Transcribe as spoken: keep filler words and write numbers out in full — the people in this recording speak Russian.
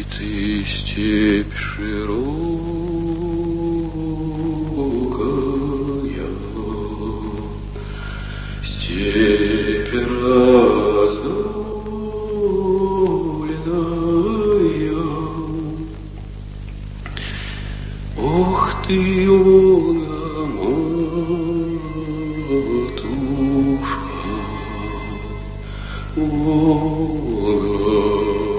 Ты степь широкая, степь раздольная. Ох ты, Волга, матушка, Волга.